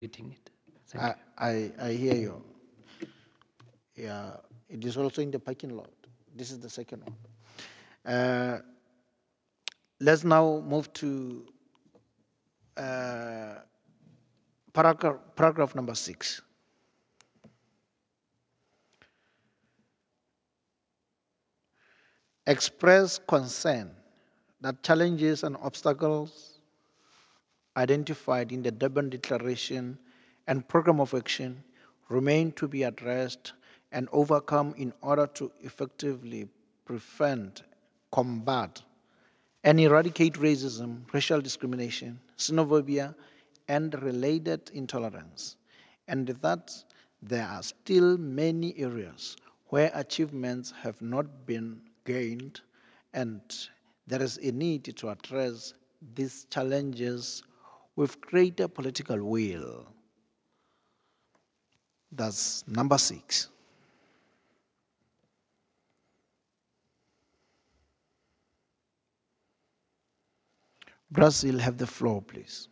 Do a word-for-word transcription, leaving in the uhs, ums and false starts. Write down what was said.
Eating it. Thank I, you. I, I hear you. Yeah, it is also in the parking lot. This is the second one. Uh, let's now move to uh, paragraph, paragraph number six. Express concern that challenges and obstacles identified in the Durban Declaration and Program of Action remain to be addressed and overcome in order to effectively prevent, combat, and eradicate racism, racial discrimination, xenophobia, and related intolerance, and that there are still many areas where achievements have not been gained, and there is a need to address these challenges with greater political will. That's number six. Brazil, have the floor, please.